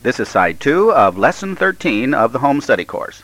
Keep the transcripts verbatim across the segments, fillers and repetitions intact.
This is Side two of Lesson thirteen of the Home Study Course.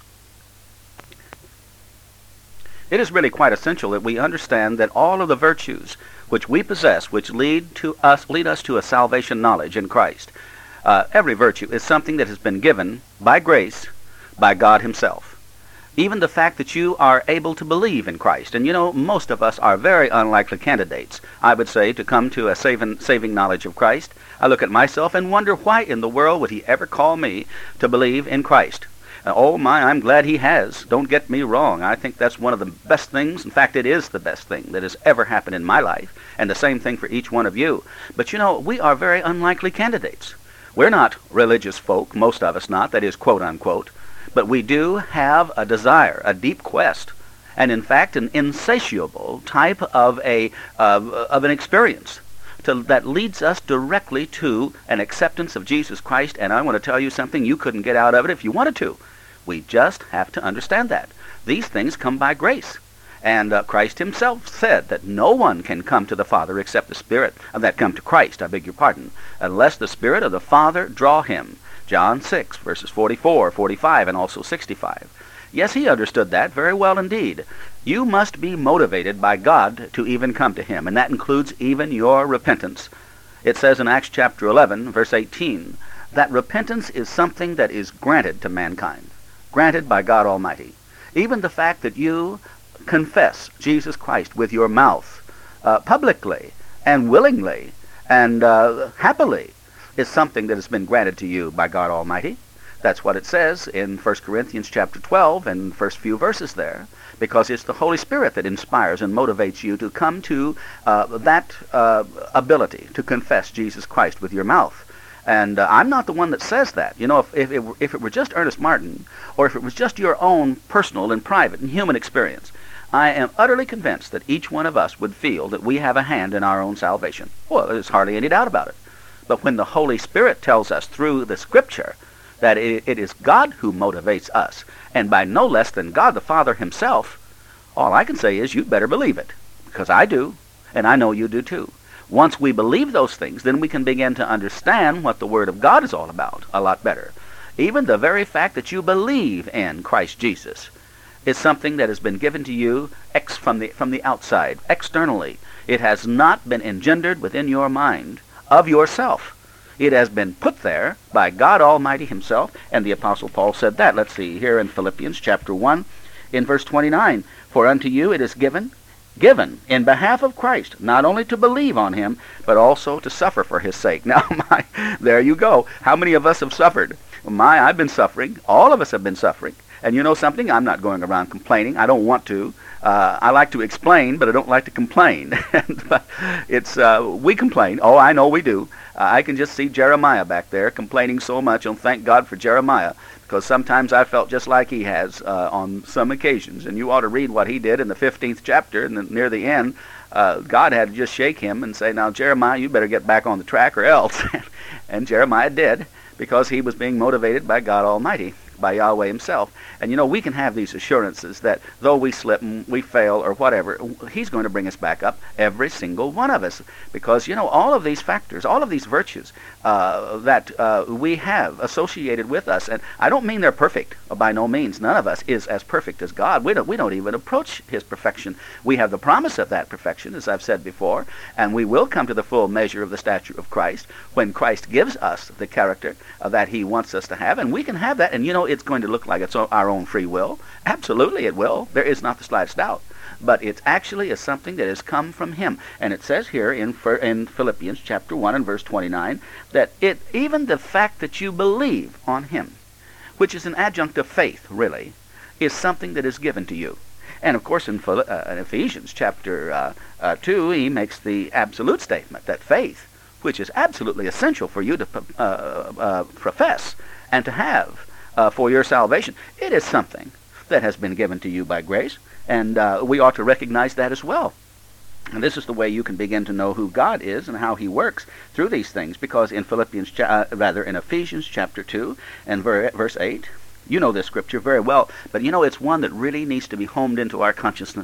It is really quite essential that we understand that all of the virtues which we possess, which lead to us, lead us to a salvation knowledge in Christ, uh, every virtue is something that has been given by grace by God Himself. Even the fact that you are able to believe in Christ, and you know, most of us are very unlikely candidates, I would say, to come to a saving, saving knowledge of Christ. I look at myself and wonder, why in the world would He ever call me to believe in Christ? Uh, oh my, I'm glad He has. Don't get me wrong. I think that's one of the best things. In fact, it is the best thing that has ever happened in my life, and the same thing for each one of you. But you know, we are very unlikely candidates. We're not religious folk, most of us not, that is, quote unquote. But we do have a desire, a deep quest, and in fact an insatiable type of a uh, of an experience to, that leads us directly to an acceptance of Jesus Christ. And I want to tell you something, you couldn't get out of it if you wanted to. We just have to understand that. These things come by grace. And uh, Christ Himself said that no one can come to the Father except the Spirit, uh, that come to Christ, I beg your pardon, unless the Spirit of the Father draw him. John six, verses forty-four, forty-five, and also sixty-five. Yes, He understood that very well indeed. You must be motivated by God to even come to Him, and that includes even your repentance. It says in Acts chapter eleven, verse eighteen, that repentance is something that is granted to mankind, granted by God Almighty. Even the fact that you confess Jesus Christ with your mouth, uh, publicly and willingly and uh, happily, is something that has been granted to you by God Almighty. That's what it says in First Corinthians chapter twelve and the first few verses there, because it's the Holy Spirit that inspires and motivates you to come to uh, that uh, ability to confess Jesus Christ with your mouth. And uh, I'm not the one that says that. You know, if, if, it were, if it were just Ernest Martin, or if it was just your own personal and private and human experience, I am utterly convinced that each one of us would feel that we have a hand in our own salvation. Well, there's hardly any doubt about it. But when the Holy Spirit tells us through the Scripture that it, it is God who motivates us, and by no less than God the Father Himself, all I can say is you'd better believe it, because I do, and I know you do too. Once we believe those things, then we can begin to understand what the Word of God is all about a lot better. Even the very fact that you believe in Christ Jesus is something that has been given to you ex from the, from the outside, externally. It has not been engendered within your mind of yourself. It has been put there by God Almighty Himself, and the Apostle Paul said that. Let's see here in Philippians chapter one, in verse twenty-nine, for unto you it is given, given in behalf of Christ, not only to believe on Him, but also to suffer for His sake. Now, my, there you go. How many of us have suffered? My, I've been suffering. All of us have been suffering. And you know something? I'm not going around complaining. I don't want to. Uh, I like to explain, but I don't like to complain. But it's uh, we complain. Oh, I know we do. Uh, I can just see Jeremiah back there complaining so much, and thank God for Jeremiah, because sometimes I felt just like he has uh, on some occasions. And you ought to read what he did in the fifteenth chapter, and then near the end, uh, God had to just shake him and say, now, Jeremiah, you better get back on the track or else. And Jeremiah did, because he was being motivated by God Almighty, by Yahweh Himself. And you know, we can have these assurances that though we slip and we fail or whatever, He's going to bring us back up, every single one of us. Because, you know, all of these factors, all of these virtues uh, that uh, we have associated with us, and I don't mean they're perfect, by no means. None of us is as perfect as God. We don't, we don't even approach His perfection. We have the promise of that perfection, as I've said before, and we will come to the full measure of the stature of Christ when Christ gives us the character uh, that He wants us to have, and we can have that. And you know, it's going to look like it's our own free will. Absolutely it will. There is not the slightest doubt. But it actually is something that has come from Him. And it says here in, in Philippians chapter one and verse twenty-nine that it even the fact that you believe on Him, which is an adjunct of faith, really, is something that is given to you. And of course in, uh, in Ephesians chapter uh, uh, two, he makes the absolute statement that faith, which is absolutely essential for you to uh, uh, profess and to have Uh, for your salvation, it is something that has been given to you by grace, and uh, we ought to recognize that as well. And this is the way you can begin to know who God is and how He works through these things, because in Philippians, cha- uh, rather in Ephesians chapter two and ver- verse eight, you know this scripture very well, but you know it's one that really needs to be homed into our consciousness.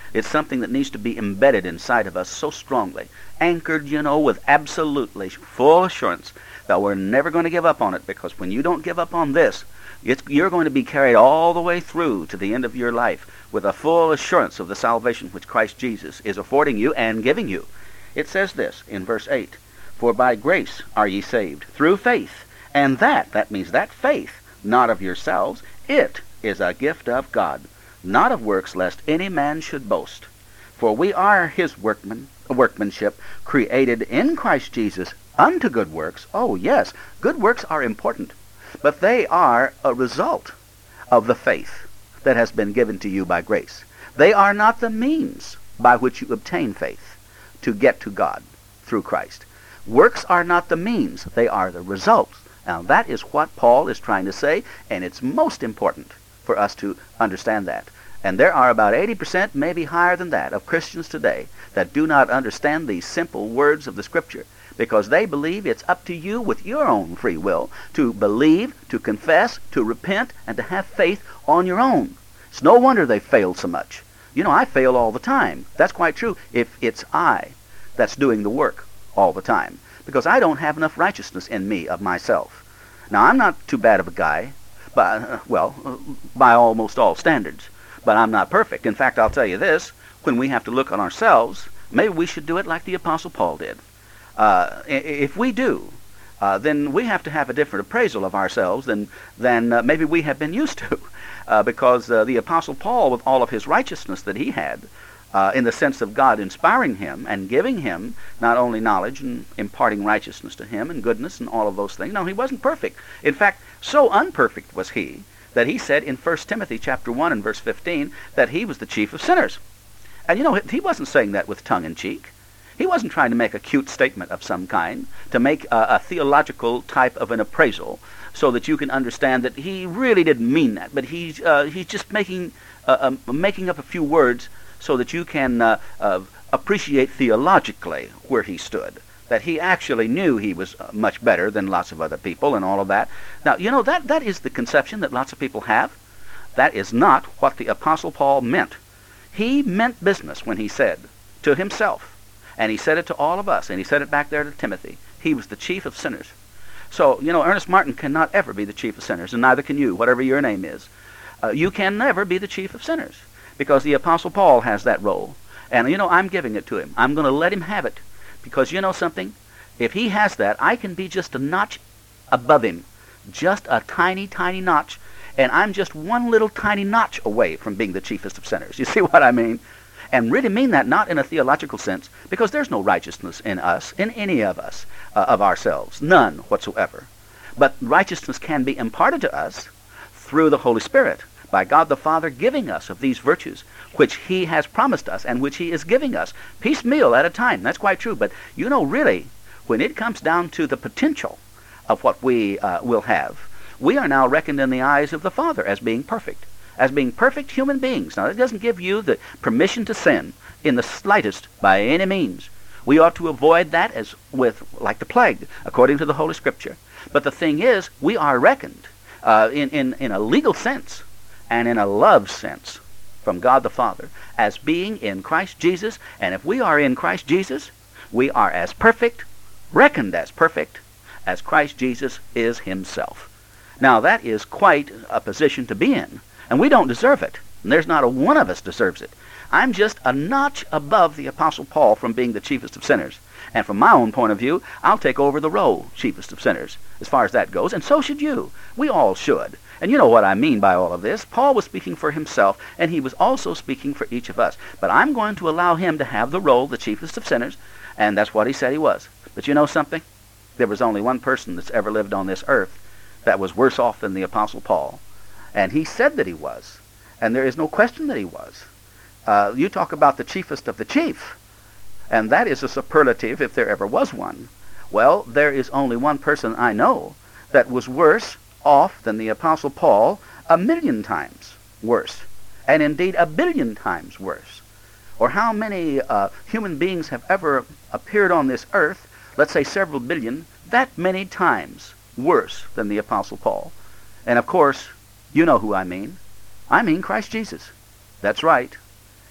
It's something that needs to be embedded inside of us so strongly, anchored, you know, with absolutely full assurance that we're never going to give up on it, because when you don't give up on this, it's, you're going to be carried all the way through to the end of your life with a full assurance of the salvation which Christ Jesus is affording you and giving you. It says this in verse eight, "For by grace are ye saved, through faith, and that," that means that faith, "not of yourselves, it is a gift of God, not of works, lest any man should boast. For we are his workman, workmanship, created in Christ Jesus unto good works." Oh yes, good works are important, but they are a result of the faith that has been given to you by grace. They are not the means by which you obtain faith to get to God through Christ. Works are not the means, they are the results. Now that is what Paul is trying to say, and it's most important for us to understand that. And there are about eighty percent, maybe higher than that, of Christians today that do not understand these simple words of the Scripture, because they believe it's up to you with your own free will to believe, to confess, to repent, and to have faith on your own. It's no wonder they failed so much. You know, I fail all the time. That's quite true if it's I that's doing the work all the time, because I don't have enough righteousness in me of myself. Now, I'm not too bad of a guy, by, uh, well, uh, by almost all standards, but I'm not perfect. In fact, I'll tell you this, when we have to look on ourselves, maybe we should do it like the Apostle Paul did. Uh, if we do, uh, then we have to have a different appraisal of ourselves than, than uh, maybe we have been used to, uh, because uh, the Apostle Paul, with all of his righteousness that he had, Uh, in the sense of God inspiring him and giving him not only knowledge and imparting righteousness to him and goodness and all of those things. No, he wasn't perfect. In fact, so unperfect was he that he said in First Timothy chapter one and verse fifteen that he was the chief of sinners. And you know, he wasn't saying that with tongue-in-cheek. He wasn't trying to make a cute statement of some kind, to make a, a theological type of an appraisal so that you can understand that he really didn't mean that, but he's, uh, he's just making, uh, uh, making up a few words so that you can uh, uh, appreciate theologically where he stood, that he actually knew he was uh, much better than lots of other people and all of that. Now, you know, that, that is the conception that lots of people have. That is not what the Apostle Paul meant. He meant business when he said to himself, and he said it to all of us, and he said it back there to Timothy, he was the chief of sinners. So, you know, Ernest Martin cannot ever be the chief of sinners, and neither can you, whatever your name is. Uh, you can never be the chief of sinners, because the Apostle Paul has that role. And, you know, I'm giving it to him. I'm going to let him have it. Because, you know something? If he has that, I can be just a notch above him. Just a tiny, tiny notch. And I'm just one little tiny notch away from being the chiefest of sinners. You see what I mean? And really mean that not in a theological sense, because there's no righteousness in us, in any of us, uh, of ourselves. None whatsoever. But righteousness can be imparted to us through the Holy Spirit, by God the Father giving us of these virtues, which he has promised us and which he is giving us, piecemeal at a time. That's quite true. But, you know, really, when it comes down to the potential of what we uh, will have, we are now reckoned in the eyes of the Father as being perfect, as being perfect human beings. Now, that doesn't give you the permission to sin in the slightest by any means. We ought to avoid that as with, like the plague, according to the Holy Scripture. But the thing is, we are reckoned uh, in, in, in a legal sense, and in a love sense from God the Father as being in Christ Jesus. And if we are in Christ Jesus, we are as perfect, reckoned as perfect, as Christ Jesus is himself. Now that is quite a position to be in, and we don't deserve it. And there's not a one of us deserves it. I'm just a notch above the Apostle Paul from being the chiefest of sinners. And from my own point of view, I'll take over the role, chiefest of sinners, as far as that goes, and so should you. We all should. And you know what I mean by all of this. Paul was speaking for himself, and he was also speaking for each of us. But I'm going to allow him to have the role, the chiefest of sinners, and that's what he said he was. But you know something? There was only one person that's ever lived on this earth that was worse off than the Apostle Paul. And he said that he was. And there is no question that he was. Uh, you talk about the chiefest of the chief, and that is a superlative if there ever was one. Well, there is only one person I know that was worse off than the Apostle Paul, a million times worse, and indeed a billion times worse. Or how many uh, human beings have ever appeared on this earth, let's say several billion, that many times worse than the Apostle Paul. And of course, you know who I mean. I mean Christ Jesus. That's right.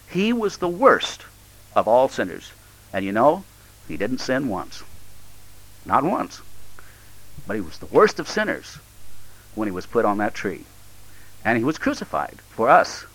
He was the worst of all sinners. And you know, he didn't sin once. Not once. But he was the worst of sinners when he was put on that tree. And he was crucified for us.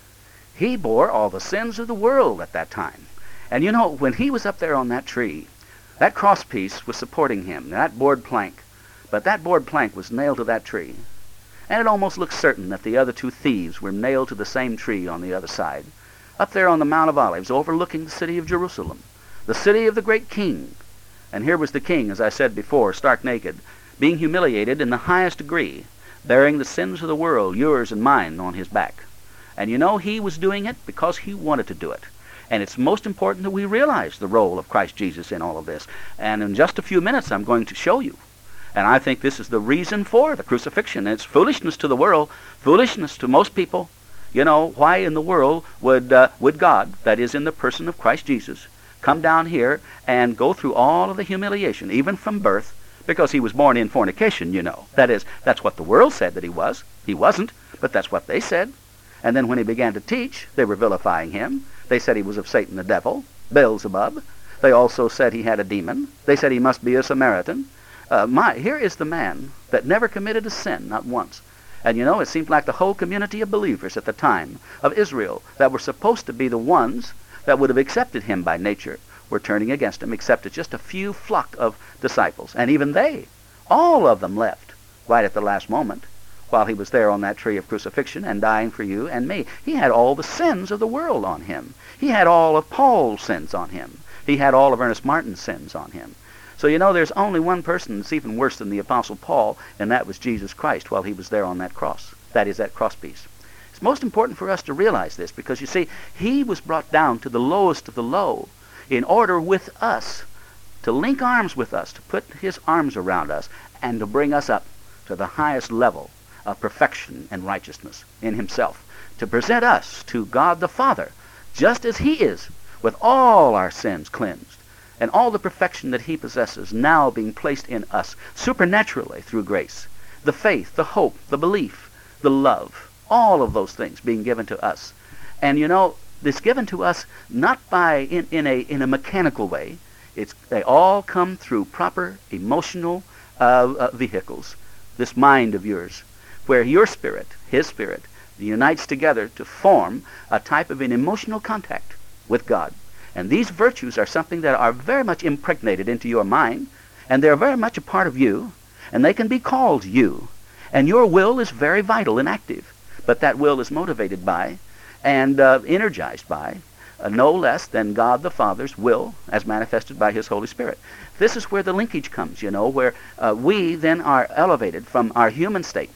He bore all the sins of the world at that time. And you know, when he was up there on that tree, that cross piece was supporting him, that board plank. But that board plank was nailed to that tree. And it almost looks certain that the other two thieves were nailed to the same tree on the other side. Up there on the Mount of Olives, overlooking the city of Jerusalem, the city of the great king. And here was the king, as I said before, stark naked, being humiliated in the highest degree, bearing the sins of the world, yours and mine, on his back. And you know, he was doing it because he wanted to do it. And it's most important that we realize the role of Christ Jesus in all of this. And in just a few minutes, I'm going to show you. And I think this is the reason for the crucifixion. It's foolishness to the world, foolishness to most people. You know, why in the world would uh, would God, that is in the person of Christ Jesus, come down here and go through all of the humiliation, even from birth, because he was born in fornication, you know. That is, that's what the world said that he was. He wasn't, but that's what they said. And then when he began to teach, they were vilifying him. They said he was of Satan the devil, Beelzebub. They also said he had a demon. They said he must be a Samaritan. Uh, my, here is the man that never committed a sin, not once. And you know, it seemed like the whole community of believers at the time of Israel that were supposed to be the ones that would have accepted him by nature were turning against him, except just a few flock of disciples. And even they, all of them left right at the last moment while he was there on that tree of crucifixion and dying for you and me. He had all the sins of the world on him. He had all of Paul's sins on him. He had all of Ernest Martin's sins on him. So you know, there's only one person that's even worse than the Apostle Paul, and that was Jesus Christ while he was there on that cross. That is that cross piece. It's most important for us to realize this because, you see, he was brought down to the lowest of the low in order with us to link arms with us, to put his arms around us, and to bring us up to the highest level of perfection and righteousness in himself, to present us to God the Father just as he is, with all our sins cleansed, and all the perfection that he possesses now being placed in us supernaturally through grace. The faith, the hope, the belief, the love, all of those things being given to us. And you know, it's given to us not by in, in a in a mechanical way. It's they all come through proper emotional uh, uh, vehicles. This mind of yours, where your spirit, his spirit, unites together to form a type of an emotional contact with God. And these virtues are something that are very much impregnated into your mind, and they're very much a part of you, and they can be called you. And your will is very vital and active, but that will is motivated by and uh, energized by uh, no less than God the Father's will as manifested by his Holy Spirit. This is where the linkage comes, you know, where uh, we then are elevated from our human state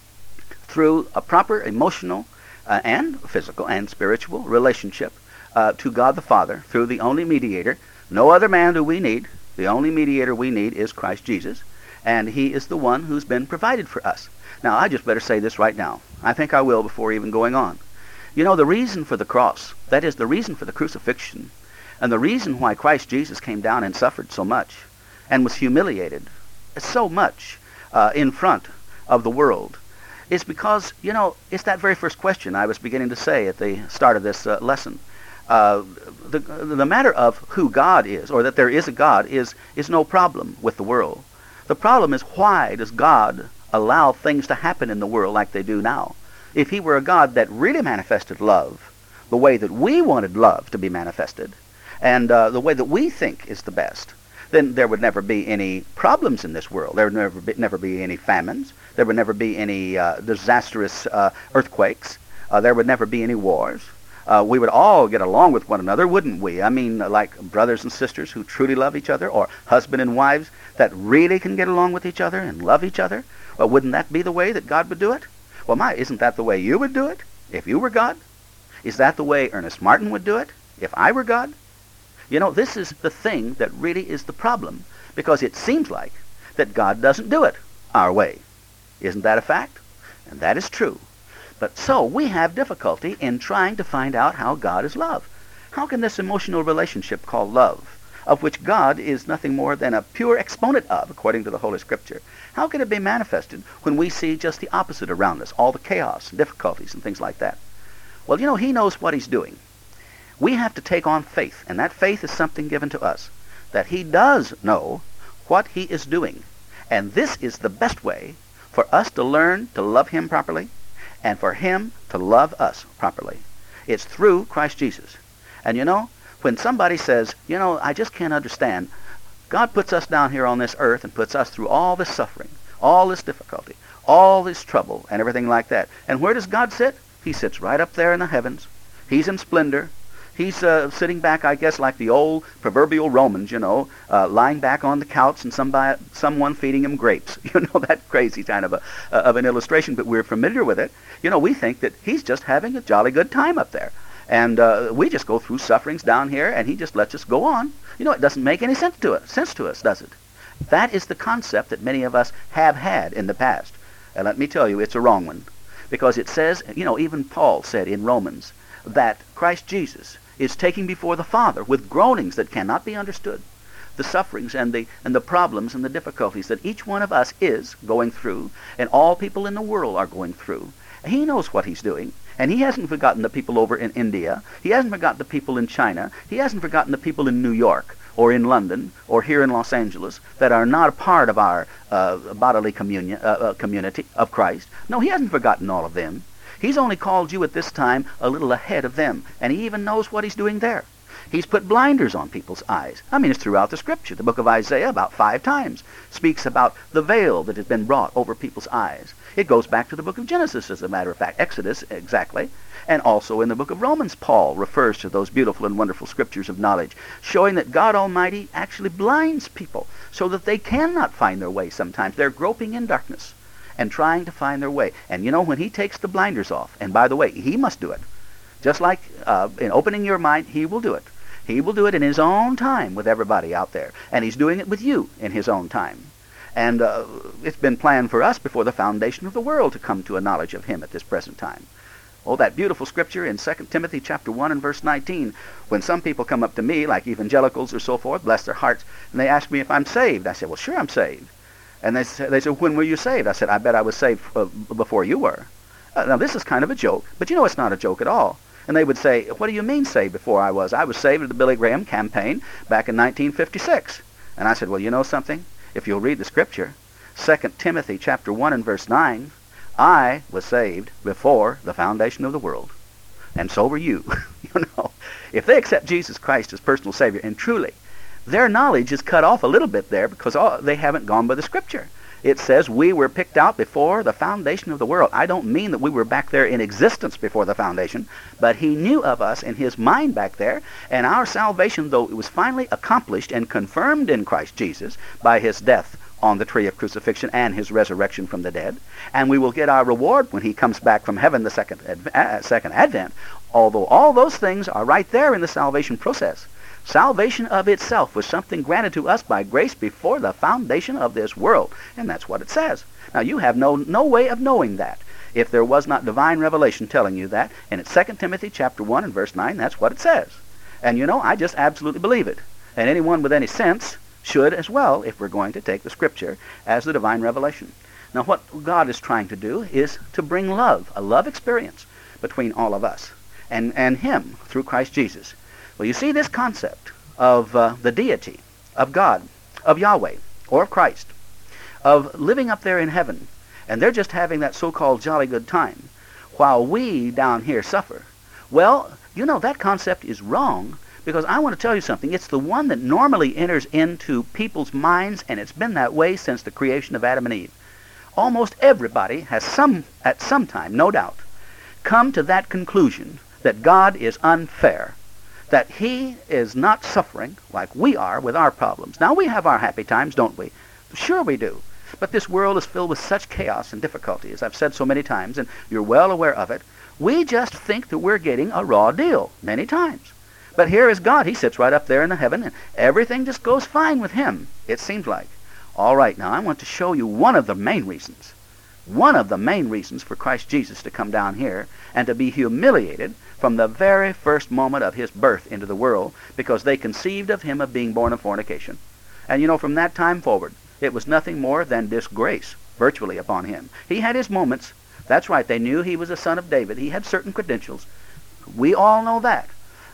through a proper emotional uh, and physical and spiritual relationship Uh, to God the Father through the only mediator. No other man do we need. The only mediator we need is Christ Jesus, and he is the one who's been provided for us. Now, I just better say this right now. I think I will before even going on. You know, the reason for the cross, that is the reason for the crucifixion, and the reason why Christ Jesus came down and suffered so much and was humiliated so much uh, in front of the world is because, you know, it's that very first question I was beginning to say at the start of this uh, lesson. Uh, the, the matter of who God is, or that there is a God, is, is no problem with the world. The problem is, why does God allow things to happen in the world like they do now? If he were a God that really manifested love the way that we wanted love to be manifested, and uh, the way that we think is the best, then there would never be any problems in this world. There would never be, never be any famines. There would never be any uh, disastrous uh, earthquakes. Uh, there would never be any wars. Uh, we would all get along with one another, wouldn't we? I mean, like brothers and sisters who truly love each other, or husband and wives that really can get along with each other and love each other. Well, wouldn't that be the way that God would do it? Well, my, isn't that the way you would do it if you were God? Is that the way Ernest Martin would do it if I were God? You know, this is the thing that really is the problem, because it seems like that God doesn't do it our way. Isn't that a fact? And that is true. But so we have difficulty in trying to find out how God is love. How can this emotional relationship called love, of which God is nothing more than a pure exponent of, according to the Holy Scripture, how can it be manifested when we see just the opposite around us, all the chaos and difficulties and things like that? Well, you know, he knows what he's doing. We have to take on faith, and that faith is something given to us, that he does know what he is doing. And this is the best way for us to learn to love him properly and for him to love us properly. It's through Christ Jesus. And you know, when somebody says, you know, I just can't understand, God puts us down here on this earth and puts us through all this suffering, all this difficulty, all this trouble, and everything like that. And where does God sit? He sits right up there in the heavens. He's in splendor. He's uh, sitting back, I guess, like the old proverbial Romans, you know, uh, lying back on the couch and somebody, someone feeding him grapes. You know, that crazy kind of a uh, of an illustration, but we're familiar with it. You know, we think that he's just having a jolly good time up there. And uh, we just go through sufferings down here, and he just lets us go on. You know, it doesn't make any sense to us, sense to us, does it? That is the concept that many of us have had in the past. And let me tell you, it's a wrong one. Because it says, you know, even Paul said in Romans, that Christ Jesus is taking before the Father with groanings that cannot be understood the sufferings and the and the problems and the difficulties that each one of us is going through, and all people in the world are going through. He knows what he's doing, and he hasn't forgotten the people over in India. He hasn't forgotten the people in China. He hasn't forgotten the people in New York or in London or here in Los Angeles that are not a part of our uh, bodily communion, uh, uh, community of Christ. No, he hasn't forgotten all of them. He's only called you at this time a little ahead of them, and he even knows what he's doing there. He's put blinders on people's eyes. I mean, it's throughout the Scripture. The book of Isaiah, about five times, speaks about the veil that has been brought over people's eyes. It goes back to the book of Genesis, as a matter of fact, Exodus, exactly. And also in the book of Romans, Paul refers to those beautiful and wonderful scriptures of knowledge, showing that God Almighty actually blinds people so that they cannot find their way sometimes. They're groping in darkness and trying to find their way. And you know, when he takes the blinders off, and by the way, he must do it. Just like uh, in opening your mind, he will do it. He will do it in his own time with everybody out there. And he's doing it with you in his own time. And uh, it's been planned for us before the foundation of the world to come to a knowledge of him at this present time. Oh, that beautiful scripture in Second Timothy chapter one and verse nineteen, when some people come up to me, like evangelicals or so forth, bless their hearts, and they ask me if I'm saved. I say, well, sure I'm saved. And they say, they say, when were you saved? I said, I bet I was saved uh, before you were. Uh, now, this is kind of a joke, but you know it's not a joke at all. And they would say, what do you mean saved before I was? I was saved at the Billy Graham campaign back in nineteen fifty-six. And I said, well, you know something? If you'll read the scripture, Second Timothy chapter one and verse nine, I was saved before the foundation of the world. And so were you. You know, if they accept Jesus Christ as personal Savior, and truly, their knowledge is cut off a little bit there because all, they haven't gone by the scripture. It says we were picked out before the foundation of the world. I don't mean that we were back there in existence before the foundation, but he knew of us in his mind back there, and our salvation, though it was finally accomplished and confirmed in Christ Jesus by his death on the tree of crucifixion and his resurrection from the dead, and we will get our reward when he comes back from heaven the second, adv- uh, second advent, although all those things are right there in the salvation process. Salvation of itself was something granted to us by grace before the foundation of this world. And that's what it says. Now, you have no no way of knowing that if there was not divine revelation telling you that. And it's Second Timothy chapter one and verse nine, that's what it says. And you know, I just absolutely believe it. And anyone with any sense should as well, if we're going to take the scripture as the divine revelation. Now, what God is trying to do is to bring love, a love experience between all of us and, and him through Christ Jesus. Well, you see this concept of uh, the deity, of God, of Yahweh, or of Christ, of living up there in heaven, and they're just having that so-called jolly good time, while we down here suffer. Well, you know, that concept is wrong, because I want to tell you something. It's the one that normally enters into people's minds, and it's been that way since the creation of Adam and Eve. Almost everybody has some, at some time, no doubt, come to that conclusion that God is unfair, that he is not suffering like we are with our problems. Now, we have our happy times, don't we? Sure we do. But this world is filled with such chaos and difficulty, as I've said so many times, and you're well aware of it. We just think that we're getting a raw deal many times. But here is God. He sits right up there in the heaven, and everything just goes fine with him, it seems like. All right, now I want to show you one of the main reasons. One of the main reasons for Christ Jesus to come down here and to be humiliated from the very first moment of his birth into the world, because they conceived of him of being born of fornication. And you know, from that time forward, it was nothing more than disgrace, virtually, upon him. He had his moments. That's right, they knew he was a son of David. He had certain credentials. We all know that.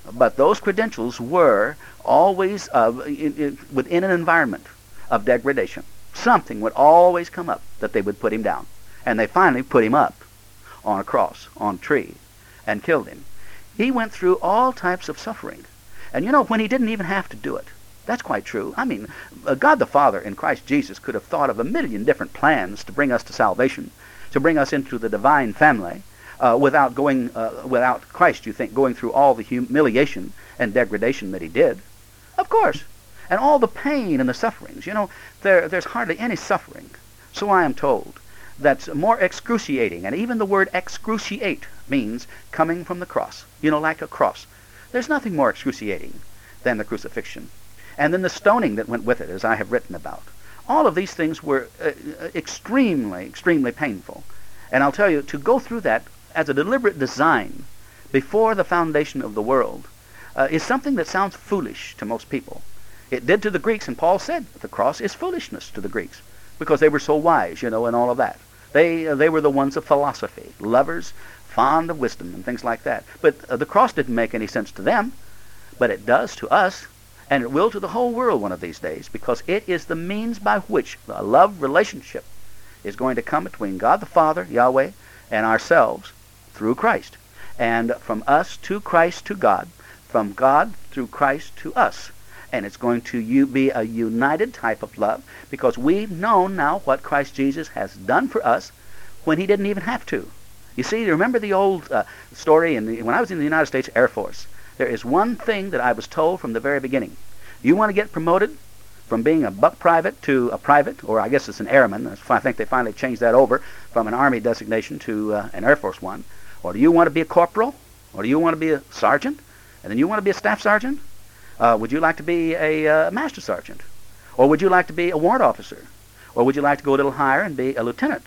But those credentials were always uh, in, in, within an environment of degradation. Something would always come up that they would put him down. And they finally put him up on a cross, on a tree, and killed him. He went through all types of suffering. And you know, when he didn't even have to do it. That's quite true. I mean, uh, God the Father in Christ Jesus could have thought of a million different plans to bring us to salvation, to bring us into the divine family, uh, without going, uh, without Christ, you think, going through all the humiliation and degradation that he did. Of course. And all the pain and the sufferings. You know, there, there's hardly any suffering, so I am told, that's more excruciating. And even the word excruciate means coming from the cross. You know, like a cross. There's nothing more excruciating than the crucifixion. And then the stoning that went with it, as I have written about. All of these things were uh, extremely, extremely painful. And I'll tell you, to go through that as a deliberate design before the foundation of the world uh, is something that sounds foolish to most people. It did to the Greeks, and Paul said the cross is foolishness to the Greeks because they were so wise, you know, and all of that. They, uh, they were the ones of philosophy, lovers, fond of wisdom and things like that. But uh, the cross didn't make any sense to them, but it does to us. And it will to the whole world one of these days, because it is the means by which a love relationship is going to come between God the Father, Yahweh, and ourselves through Christ. And from us to Christ to God, from God through Christ to us. And it's going to you be a united type of love, because we've known now what Christ Jesus has done for us when he didn't even have to. You see, remember the old uh, story in the, when I was in the United States Air Force. There is one thing that I was told from the very beginning. You want to get promoted from being a buck private to a private, or I guess it's an airman. I think they finally changed that over from an Army designation to uh, an Air Force one. Or do you want to be a corporal? Or do you want to be a sergeant? And then you want to be a staff sergeant? Uh, would you like to be a uh, master sergeant? Or would you like to be a warrant officer? Or would you like to go a little higher and be a lieutenant?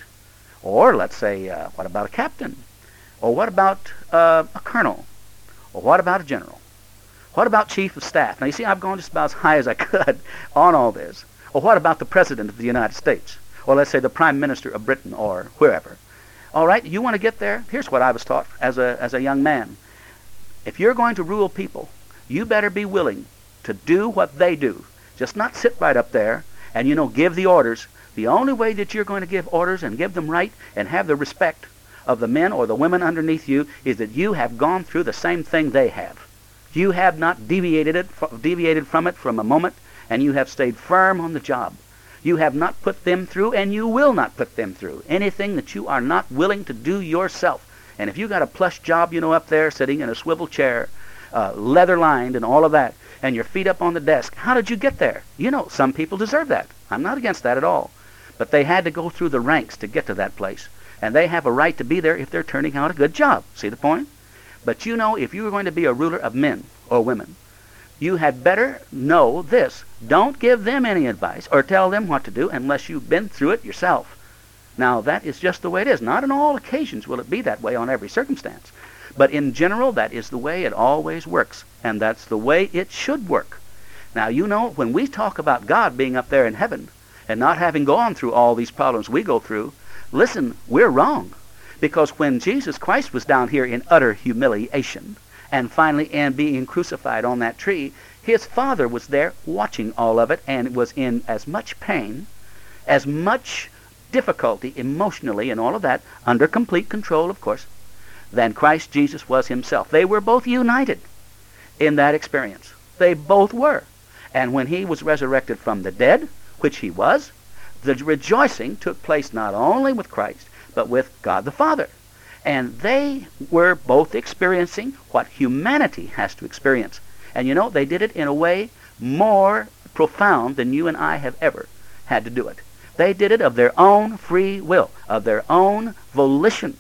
Or let's say, uh, what about a captain? Or what about uh, a colonel? Or what about a general? What about chief of staff? Now, you see, I've gone just about as high as I could on all this. Or what about the president of the United States? Or let's say the prime minister of Britain or wherever. All right, you want to get there? Here's what I was taught as a, as a young man. If you're going to rule people, you better be willing to do what they do. Just not sit right up there and, you know, give the orders. The only way that you're going to give orders and give them right and have the respect of the men or the women underneath you is that you have gone through the same thing they have. You have not deviated it, deviated from it from a moment, and you have stayed firm on the job. You have not put them through, and you will not put them through anything that you are not willing to do yourself. And if you got a plush job, you know, up there sitting in a swivel chair, uh, leather-lined and all of that, and your feet up on the desk, how did you get there? You know, some people deserve that. I'm not against that at all. But they had to go through the ranks to get to that place. And they have a right to be there if they're turning out a good job. See the point? But you know, if you were going to be a ruler of men or women, you had better know this. Don't give them any advice or tell them what to do unless you've been through it yourself. Now, that is just the way it is. Not on all occasions will it be that way on every circumstance. But in general, that is the way it always works. And that's the way it should work. Now, you know, when we talk about God being up there in heaven and not having gone through all these problems we go through, listen, we're wrong. Because when Jesus Christ was down here in utter humiliation and finally and being crucified on that tree, his Father was there watching all of it and was in as much pain, as much difficulty emotionally and all of that, under complete control, of course, than Christ Jesus was himself. They were both united in that experience. They both were. And when he was resurrected from the dead, which he was, the rejoicing took place not only with Christ, but with God the Father. And they were both experiencing what humanity has to experience. And you know, they did it in a way more profound than you and I have ever had to do it. They did it of their own free will, of their own volition.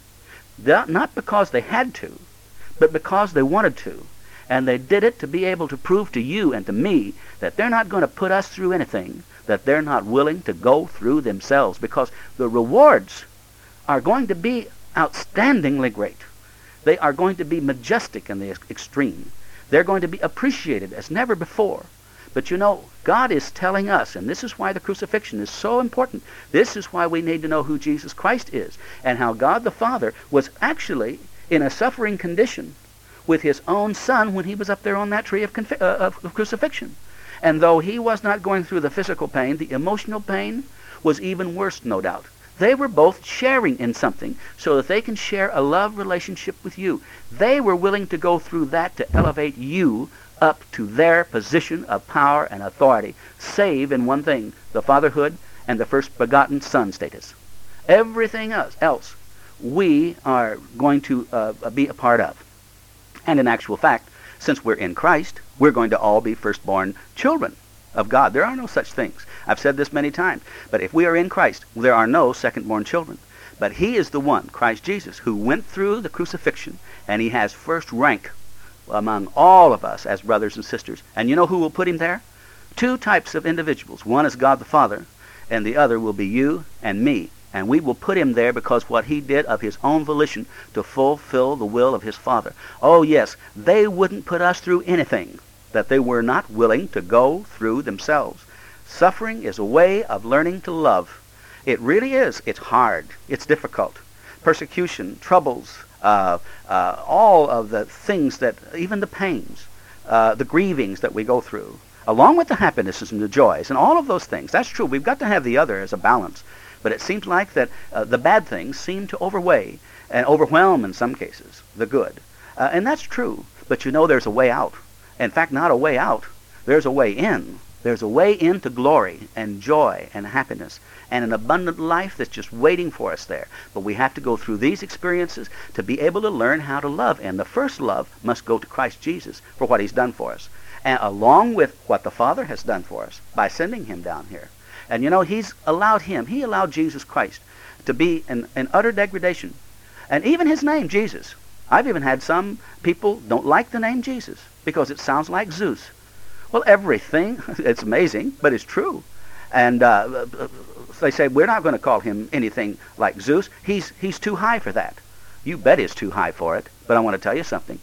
Not because they had to, but because they wanted to. And they did it to be able to prove to you and to me that they're not going to put us through anything that they're not willing to go through themselves, because the rewards are going to be outstandingly great. They are going to be majestic in the extreme. They're going to be appreciated as never before. But you know, God is telling us, and this is why the crucifixion is so important. This is why we need to know who Jesus Christ is, and how God the Father was actually in a suffering condition with his own son when he was up there on that tree of, confi- uh, of crucifixion. And though he was not going through the physical pain, the emotional pain was even worse, no doubt. They were both sharing in something so that they can share a love relationship with you. They were willing to go through that to elevate you up to their position of power and authority, save in one thing, the fatherhood and the first begotten son status. Everything else, else we are going to uh, be a part of. And in actual fact, since we're in Christ, we're going to all be firstborn children of God. There are no such things. I've said this many times. But if we are in Christ, there are no second-born children. But he is the one, Christ Jesus, who went through the crucifixion, and he has first rank among all of us as brothers and sisters. And you know who will put him there? Two types of individuals. One is God the Father, and the other will be you and me. And we will put him there because what he did of his own volition to fulfill the will of his Father. Oh yes, they wouldn't put us through anything that they were not willing to go through themselves. Suffering is a way of learning to love. It really is. It's hard. It's difficult. Persecution, troubles, uh, uh, all of the things that, even the pains, uh, the grievings that we go through, along with the happinesses and the joys, and all of those things. That's true. We've got to have the other as a balance. But it seems like that uh, the bad things seem to overweigh and overwhelm in some cases the good. Uh, and that's true. But you know there's a way out. In fact, not a way out. There's a way in. There's a way into glory and joy and happiness and an abundant life that's just waiting for us there. But we have to go through these experiences to be able to learn how to love. And the first love must go to Christ Jesus for what he's done for us. And along with what the Father has done for us by sending him down here. And you know, he's allowed him, he allowed Jesus Christ to be in, in utter degradation. And even his name, Jesus. I've even had some people don't like the name Jesus because it sounds like Zeus. Well, everything, it's amazing, but it's true. And uh, they say, we're not going to call him anything like Zeus. He's, he's too high for that. You bet he's too high for it. But I want to tell you something.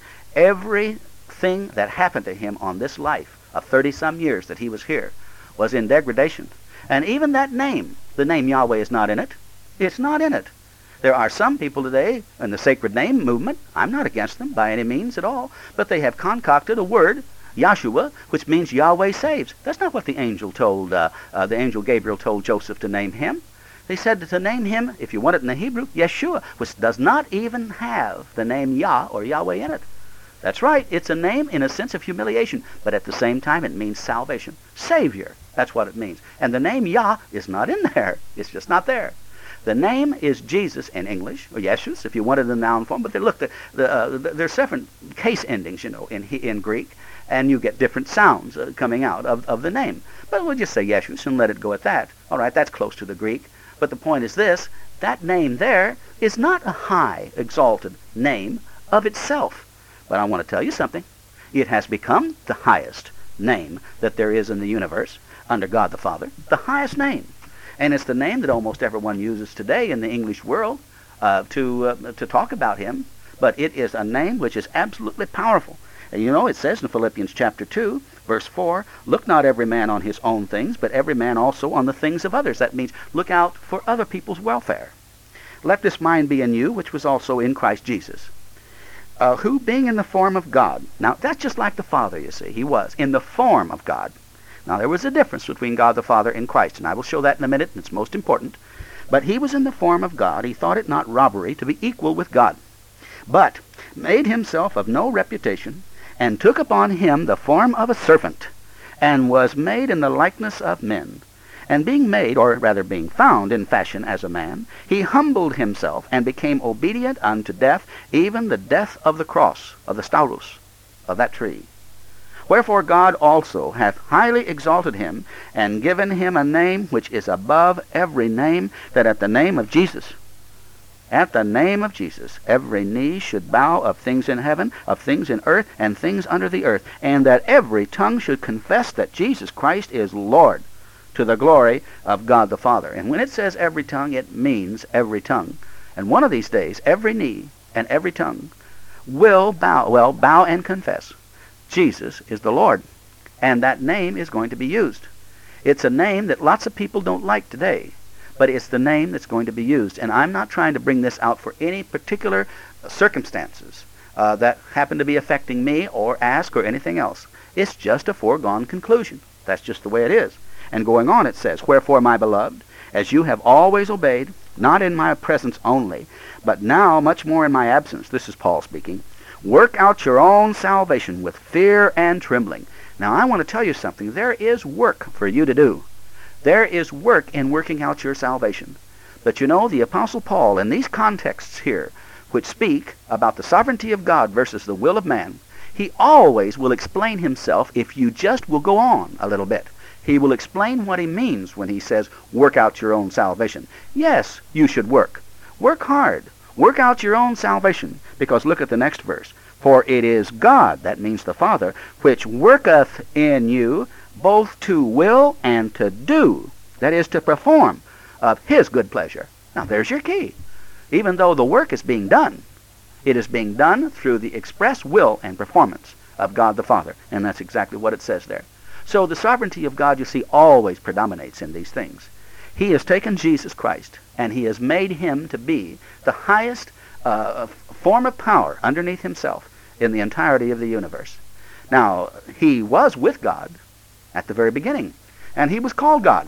Everything that happened to him on this life of thirty-some years that he was here was in degradation. And even that name, the name Yahweh is not in it. It's not in it. There are some people today in the sacred name movement, I'm not against them by any means at all, but they have concocted a word, Yahshua, which means Yahweh saves. That's not what the angel told, uh, uh, the angel Gabriel told Joseph to name him. They said to name him, if you want it in the Hebrew, Yeshua, which does not even have the name Yah or Yahweh in it. That's right, it's a name in a sense of humiliation, but at the same time it means salvation. Savior, that's what it means. And the name Yah is not in there. It's just not there. The name is Jesus in English, or Yeshus, if you wanted the noun form. But they, look, the, the, uh, the, there's different case endings, you know, in in Greek, and you get different sounds uh, coming out of, of the name. But we'll just say Yeshus and let it go at that. All right, that's close to the Greek. But the point is this, that name there is not a high, exalted name of itself. But I want to tell you something. It has become the highest name that there is in the universe, under God the Father, the highest name. And it's the name that almost everyone uses today in the English world uh, to uh, to talk about him. But it is a name which is absolutely powerful. And you know, it says in Philippians chapter two, verse four, look not every man on his own things, but every man also on the things of others. That means look out for other people's welfare. Let this mind be in you, which was also in Christ Jesus, uh, who being in the form of God. Now, that's just like the Father, you see. He was in the form of God. Now, there was a difference between God the Father and Christ, and I will show that in a minute, and it's most important. But he was in the form of God. He thought it not robbery to be equal with God, but made himself of no reputation, and took upon him the form of a servant, and was made in the likeness of men. And being made, or rather being found in fashion as a man, he humbled himself, and became obedient unto death, even the death of the cross, of the stauros, of that tree. Wherefore God also hath highly exalted him, and given him a name which is above every name, that at the name of Jesus, at the name of Jesus, every knee should bow, of things in heaven, of things in earth, and things under the earth, and that every tongue should confess that Jesus Christ is Lord, to the glory of God the Father. And when it says every tongue, it means every tongue. And one of these days, every knee and every tongue will bow, well, bow and confess Jesus is the Lord. And that name is going to be used. It's a name that lots of people don't like today, but it's the name that's going to be used. And I'm not trying to bring this out for any particular circumstances. uh, that happen to be affecting me or ask or anything else. It's just a foregone conclusion. That's just the way it is. And going on it says, "Wherefore, my beloved, as you have always obeyed, not in my presence only, but now much more in my absence," this is Paul speaking, "work out your own salvation with fear and trembling." Now I want to tell you something. There is work for you to do. There is work in working out your salvation. But you know, the Apostle Paul, in these contexts here, which speak about the sovereignty of God versus the will of man, he always will explain himself if you just will go on a little bit. He will explain what he means when he says, work out your own salvation. Yes, you should work. Work hard. Work out your own salvation. Because look at the next verse. "For it is God," that means the Father, "which worketh in you both to will and to do," that is, to perform, "of his good pleasure." Now there's your key. Even though the work is being done, it is being done through the express will and performance of God the Father. And that's exactly what it says there. So the sovereignty of God, you see, always predominates in these things. He has taken Jesus Christ, and he has made him to be the highest uh, form of power underneath himself in the entirety of the universe. Now, he was with God at the very beginning, and he was called God.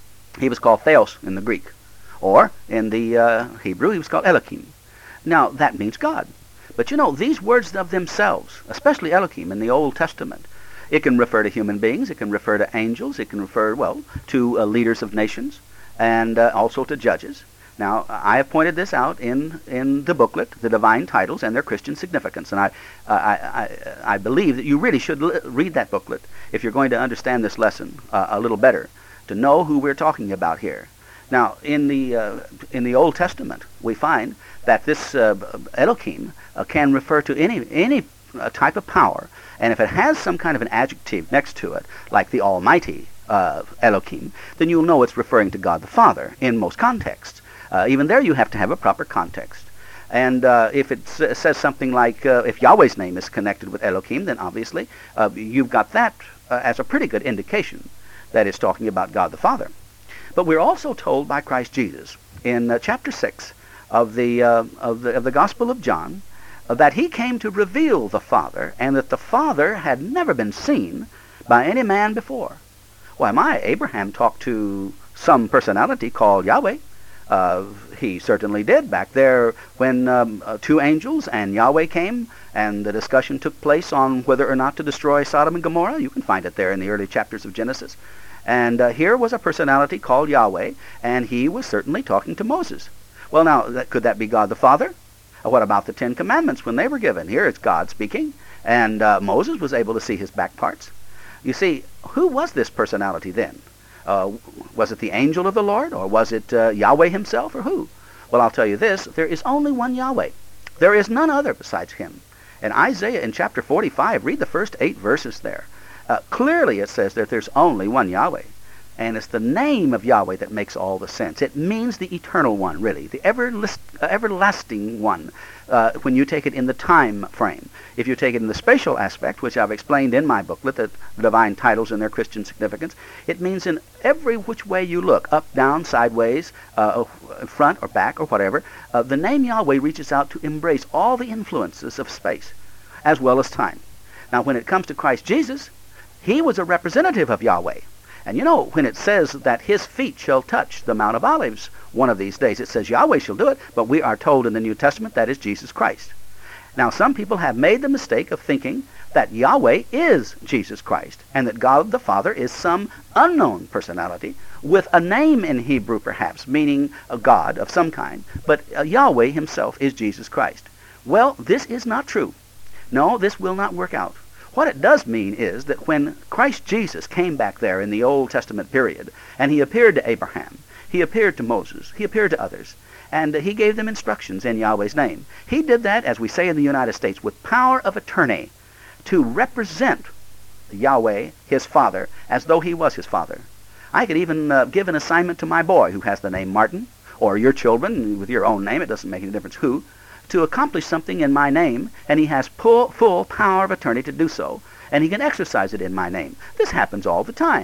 He was called Theos in the Greek, or in the uh, Hebrew, he was called Elohim. Now, that means God. But you know, these words of themselves, especially Elohim in the Old Testament, it can refer to human beings, it can refer to angels, it can refer, well, to uh, leaders of nations, and uh, also to judges. Now, I have pointed this out in, in the booklet, The Divine Titles and Their Christian Significance, and I, uh, I, I, I believe that you really should l- read that booklet if you're going to understand this lesson uh, a little better, to know who we're talking about here. Now, in the, uh, in the Old Testament, we find that this uh, Elohim uh, can refer to any, any uh, type of power, and if it has some kind of an adjective next to it, like the Almighty uh, Elohim, then you'll know it's referring to God the Father in most contexts. Uh, even there you have to have a proper context. And uh, if it s- says something like, uh, if Yahweh's name is connected with Elohim, then obviously uh, you've got that uh, as a pretty good indication that it's talking about God the Father. But we're also told by Christ Jesus in uh, chapter six of the, uh, of the, of the Gospel of John uh, that he came to reveal the Father, and that the Father had never been seen by any man before. Why, my, Abraham talked to some personality called Yahweh. Uh, he certainly did back there when um, uh, two angels and Yahweh came, and the discussion took place on whether or not to destroy Sodom and Gomorrah. You can find it there in the early chapters of Genesis. And uh, here was a personality called Yahweh, and he was certainly talking to Moses. Well, now, that, could that be God the Father? Uh, what about the Ten Commandments when they were given? Here it's God speaking, and uh, Moses was able to see his back parts. You see, who was this personality then? Uh, was it the angel of the Lord, or was it uh, Yahweh himself, or who? Well, I'll tell you this, there is only one Yahweh. There is none other besides him. And Isaiah in chapter forty-five, read the first eight verses there. Uh, clearly it says that there's only one Yahweh. And it's the name of Yahweh that makes all the sense. It means the eternal one, really, the everlast, uh, everlasting one, uh, when you take it in the time frame. If you take it in the spatial aspect, which I've explained in my booklet, the Divine Titles and Their Christian Significance, it means in every which way you look, up, down, sideways, uh, front or back or whatever, uh, the name Yahweh reaches out to embrace all the influences of space, as well as time. Now, when it comes to Christ Jesus, he was a representative of Yahweh. And you know, when it says that his feet shall touch the Mount of Olives one of these days, it says Yahweh shall do it, but we are told in the New Testament that is Jesus Christ. Now, some people have made the mistake of thinking that Yahweh is Jesus Christ, and that God the Father is some unknown personality with a name in Hebrew perhaps, meaning a God of some kind, but uh, Yahweh himself is Jesus Christ. Well, this is not true. No, this will not work out. What it does mean is that when Christ Jesus came back there in the Old Testament period, and he appeared to Abraham, he appeared to Moses, he appeared to others, and he gave them instructions in Yahweh's name. He did that, as we say in the United States, with power of attorney to represent Yahweh, his father, as though he was his father. I could even uh, give an assignment to my boy who has the name Martin, or your children with your own name, it doesn't make any difference who, to accomplish something in my name, and he has full, full power of attorney to do so, and he can exercise it in my name. This happens all the time.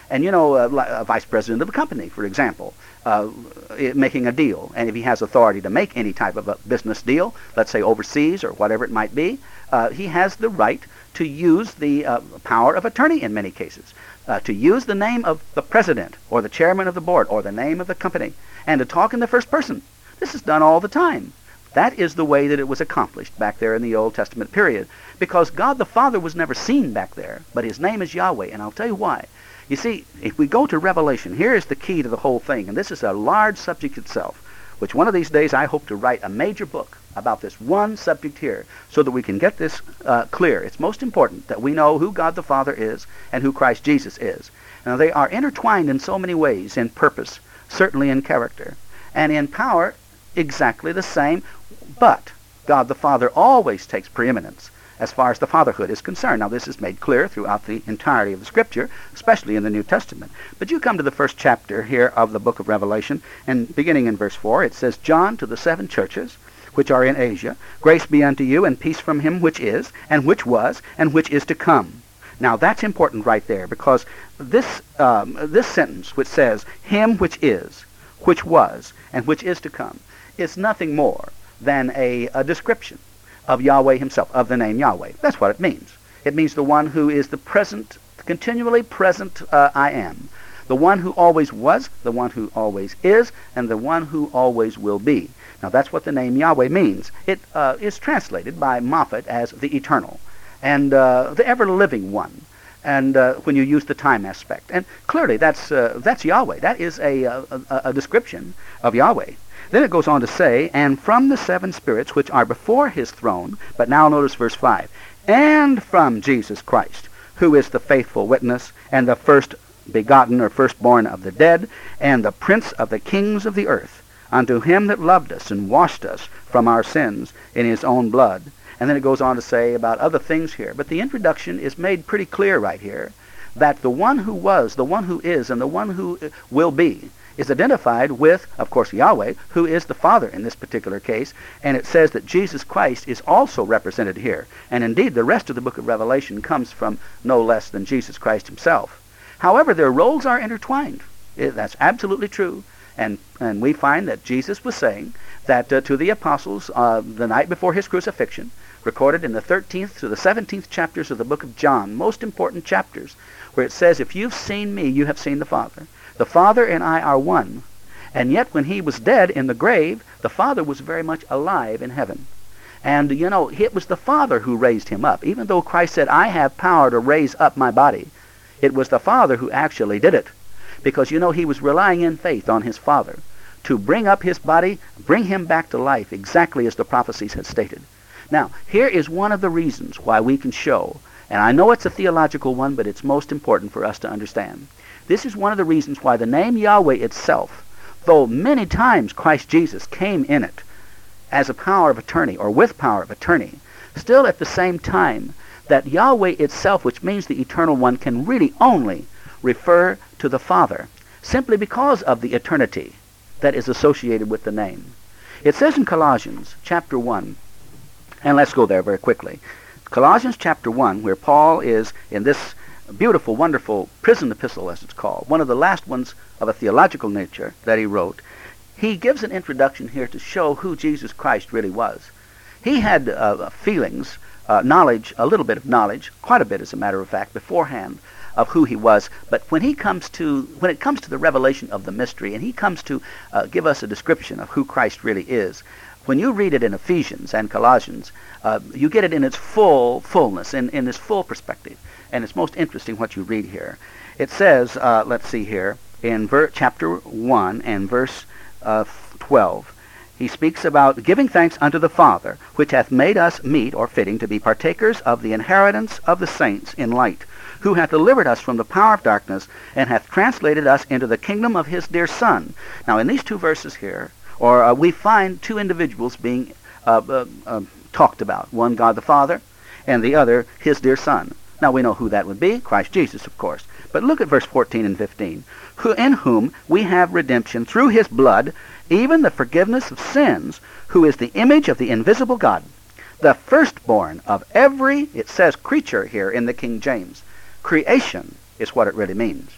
And you know, uh, a vice president of a company, for example, uh, making a deal, and if he has authority to make any type of a business deal, let's say overseas or whatever it might be, uh, he has the right to use the uh, power of attorney in many cases, uh, to use the name of the president or the chairman of the board or the name of the company, and to talk in the first person. This is done all the time. That is the way that it was accomplished back there in the Old Testament period, because God the Father was never seen back there, but his name is Yahweh, and I'll tell you why. You see, if we go to Revelation, here is the key to the whole thing, and this is a large subject itself, which one of these days I hope to write a major book about this one subject here, so that we can get this uh, clear. It's most important that we know who God the Father is and who Christ Jesus is. Now, they are intertwined in so many ways, in purpose, certainly in character, and in power, exactly the same, but God the Father always takes preeminence as far as the fatherhood is concerned. Now, this is made clear throughout the entirety of the Scripture, especially in the New Testament. But you come to the first chapter here of the book of Revelation, and beginning in verse four, it says, John to the seven churches which are in Asia, grace be unto you, and peace from him which is, and which was, and which is to come. Now, that's important right there, because this, um, this sentence which says, him which is, which was, and which is to come, is nothing more than a, a description of Yahweh himself, of the name Yahweh. That's what it means. It means the one who is the present, continually present uh, I am. The one who always was, the one who always is, and the one who always will be. Now, that's what the name Yahweh means. It uh, is translated by Moffat as the eternal, and uh, the ever-living one, and uh, when you use the time aspect. And clearly, that's, uh, that's Yahweh. That is a, a, a description of Yahweh. Then it goes on to say, and from the seven spirits which are before his throne, but now notice verse five, and from Jesus Christ, who is the faithful witness, and the first begotten or firstborn of the dead, and the prince of the kings of the earth, unto him that loved us and washed us from our sins in his own blood. And then it goes on to say about other things here. But the introduction is made pretty clear right here, that the one who was, the one who is, and the one who will be, is identified with, of course, Yahweh, who is the Father in this particular case, and it says that Jesus Christ is also represented here. And indeed, the rest of the book of Revelation comes from no less than Jesus Christ himself. However, their roles are intertwined. It, that's absolutely true. And, and we find that Jesus was saying that uh, to the apostles uh, the night before his crucifixion, recorded in the thirteenth to the seventeenth chapters of the book of John, most important chapters, where it says, if you've seen me, you have seen the Father. The Father and I are one. And yet when he was dead in the grave, the Father was very much alive in heaven. And, you know, it was the Father who raised him up. Even though Christ said, I have power to raise up my body, it was the Father who actually did it. Because, you know, he was relying in faith on his Father to bring up his body, bring him back to life, exactly as the prophecies had stated. Now, here is one of the reasons why we can show, and I know it's a theological one, but it's most important for us to understand. This is one of the reasons why the name Yahweh itself, though many times Christ Jesus came in it as a power of attorney or with power of attorney, still at the same time that Yahweh itself, which means the Eternal One, can really only refer to the Father, simply because of the eternity that is associated with the name. It says in Colossians chapter one, and let's go there very quickly. Colossians chapter one, where Paul is in this beautiful, wonderful prison epistle, as it's called, one of the last ones of a theological nature that he wrote, he gives an introduction here to show who Jesus Christ really was. He had uh, feelings, uh, knowledge, a little bit of knowledge, quite a bit as a matter of fact, beforehand, of who he was. But when he comes to, when it comes to the revelation of the mystery, and he comes to uh, give us a description of who Christ really is, when you read it in Ephesians and Colossians, uh, you get it in its full fullness, in, in its full perspective. And it's most interesting what you read here. It says, uh, let's see here, in ver- chapter one and verse uh, twelve, he speaks about giving thanks unto the Father, which hath made us meet, or fitting, to be partakers of the inheritance of the saints in light, who hath delivered us from the power of darkness, and hath translated us into the kingdom of his dear Son. Now, in these two verses here, or uh, we find two individuals being uh, uh, uh, talked about. One, God the Father, and the other, his dear Son. Now, we know who that would be, Christ Jesus, of course. But look at verse fourteen and fifteen. Who, in whom we have redemption through his blood, even the forgiveness of sins, who is the image of the invisible God, the firstborn of every, it says creature here in the King James. Creation is what it really means.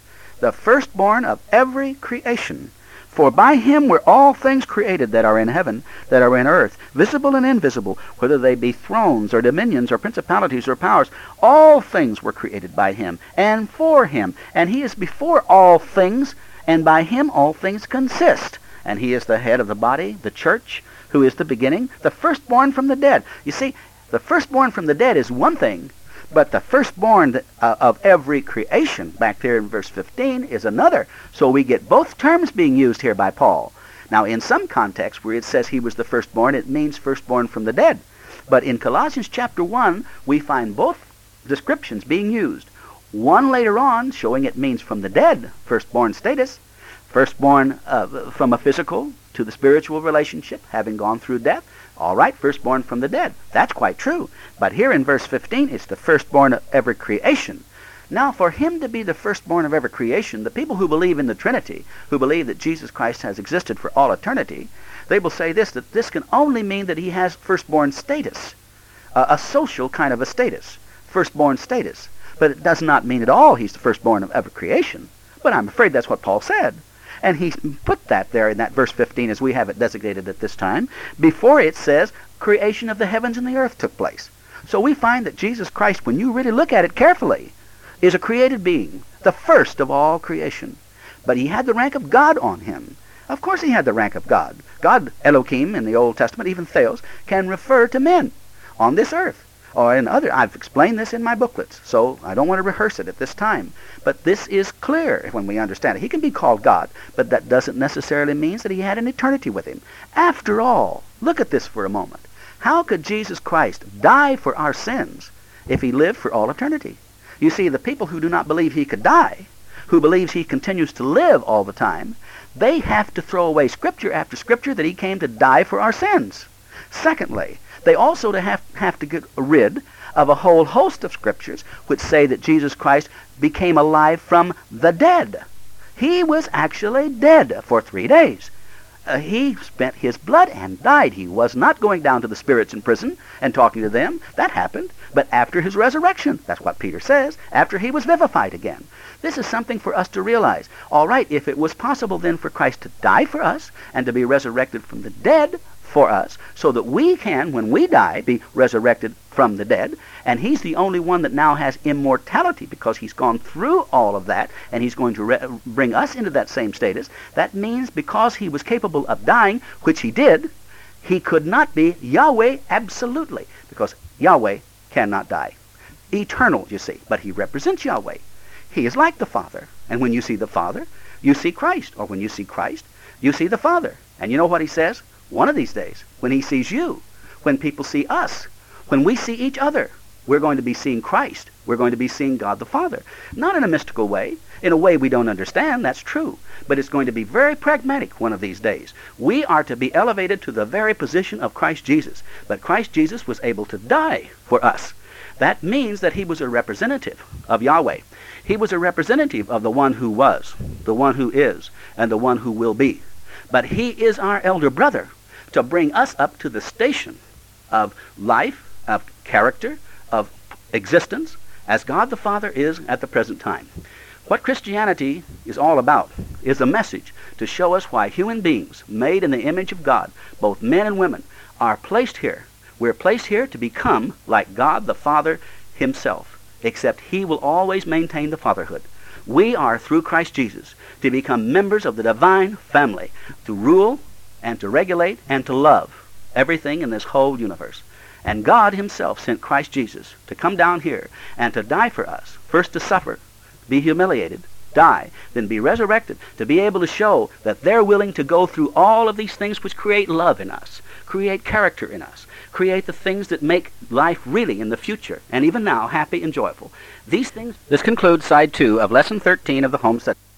the firstborn of every creation. For by him were all things created that are in heaven, that are in earth, visible and invisible, whether they be thrones or dominions or principalities or powers. All things were created by him and for him. And he is before all things, and by him all things consist. And he is the head of the body, the church, who is the beginning, the firstborn from the dead. You see, the firstborn from the dead is one thing, but the firstborn uh, of every creation, back there in verse fifteen, is another. So we get both terms being used here by Paul. Now, in some contexts where it says he was the firstborn, it means firstborn from the dead. But in Colossians chapter one, we find both descriptions being used. One later on, showing it means from the dead, firstborn status, firstborn uh, from a physical to the spiritual relationship, having gone through death. All right, firstborn from the dead. That's quite true. But here in verse fifteen, it's the firstborn of every creation. Now, for him to be the firstborn of every creation, the people who believe in the Trinity, who believe that Jesus Christ has existed for all eternity, they will say this, that this can only mean that he has firstborn status, uh, a social kind of a status, firstborn status. But it does not mean at all he's the firstborn of every creation. But I'm afraid that's what Paul said. And he put that there in that verse fifteen as we have it designated at this time, before it says creation of the heavens and the earth took place. So we find that Jesus Christ, when you really look at it carefully, is a created being, the first of all creation. But he had the rank of God on him. Of course he had the rank of God. God, Elohim in the Old Testament, even Theos, can refer to men on this earth. Or in other, I've explained this in my booklets, so I don't want to rehearse it at this time. But this is clear when we understand it. He can be called God, but that doesn't necessarily mean that he had an eternity with him. After all, look at this for a moment. How could Jesus Christ die for our sins if he lived for all eternity? You see, the people who do not believe he could die, who believes he continues to live all the time, they have to throw away scripture after scripture that he came to die for our sins. Secondly, they also to have, have to get rid of a whole host of scriptures which say that Jesus Christ became alive from the dead. He was actually dead for three days. Uh, he spent his blood and died. He was not going down to the spirits in prison and talking to them. That happened. But after his resurrection, that's what Peter says, after he was vivified again. This is something for us to realize. All right, if it was possible then for Christ to die for us and to be resurrected from the dead for us, so that we can, when we die, be resurrected from the dead, and he's the only one that now has immortality because he's gone through all of that, and he's going to re- bring us into that same status. That means because he was capable of dying, which he did, he could not be Yahweh absolutely, because Yahweh cannot die. Eternal, you see, but he represents Yahweh. He is like the Father, and when you see the Father, you see Christ, or when you see Christ, you see the Father. And you know what he says? One of these days, when he sees you, when people see us, when we see each other, we're going to be seeing Christ. We're going to be seeing God the Father. Not in a mystical way, in a way we don't understand, that's true. But it's going to be very pragmatic one of these days. We are to be elevated to the very position of Christ Jesus. But Christ Jesus was able to die for us. That means that he was a representative of Yahweh. He was a representative of the one who was, the one who is, and the one who will be. But he is our elder brother, to bring us up to the station of life, of character, of existence, as God the Father is at the present time. What Christianity is all about is a message to show us why human beings made in the image of God, both men and women, are placed here. We're placed here to become like God the Father himself, except he will always maintain the fatherhood. We are, through Christ Jesus, to become members of the divine family, to rule and to regulate and to love everything in this whole universe. And God himself sent Christ Jesus to come down here and to die for us, first to suffer, be humiliated, die, then be resurrected, to be able to show that they're willing to go through all of these things which create love in us, create character in us, create the things that make life really in the future, and even now, happy and joyful. These things... This concludes side two of lesson thirteen of the Homestead.